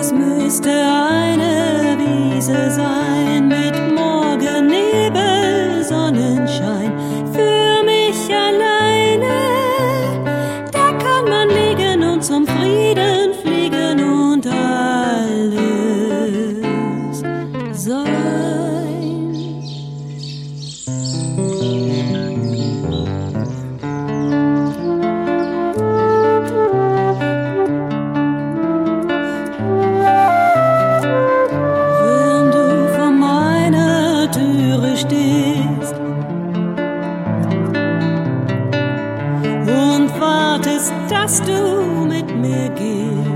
Es müsste eine Wiese sein mit Morgennebel, Sonnenschein. Für mich alleine, da kann man liegen und zum Frieden fliegen und alles sein. Wenn du vor meiner Türe stehst und wartest, dass du mit mir gehst,